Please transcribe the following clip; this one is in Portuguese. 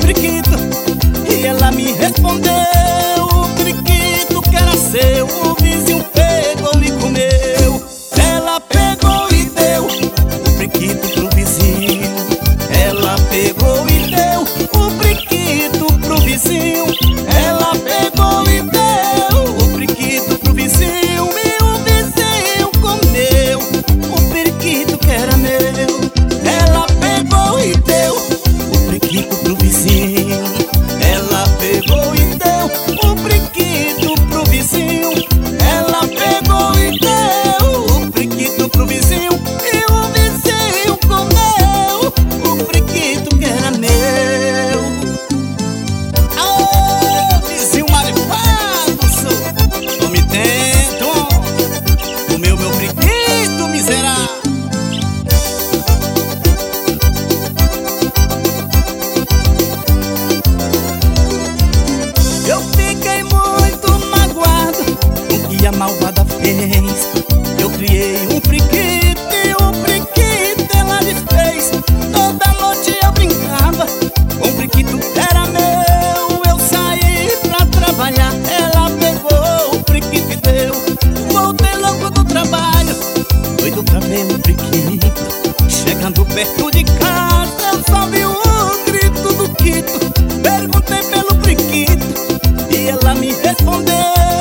periquito. E ela me respondeu: o periquito que era seu, o vizinho pegou e comeu. Ela pegou e deu o periquito pro vizinho. Ela pegou e deu o periquito pro vizinho. Ela pegou e deu o periquito pro vizinho. E o vizinho comeu o periquito que era meu. Ela pegou e deu o periquito pro vizinho. Ela pegou e deu o periquito pro vizinho. Ela pegou e deu o periquito pro vizinho. E o vizinho comeu o periquito que era meu. Ô, vizinho malvado, sou. Não me tento, comeu meu periquito miserável. Eu fiquei muito magoado com o que a malvada fez. Eu criei um periquito e o periquito ela desfez. Toda noite eu brincava com o periquito que era meu. Eu saí pra trabalhar, ela pegou o periquito e deu. Voltei logo do trabalho, doido pra ver o periquito. Chegando perto de casa, eu só vi o grito do Quito. Perguntei pelo periquito e ela me respondeu: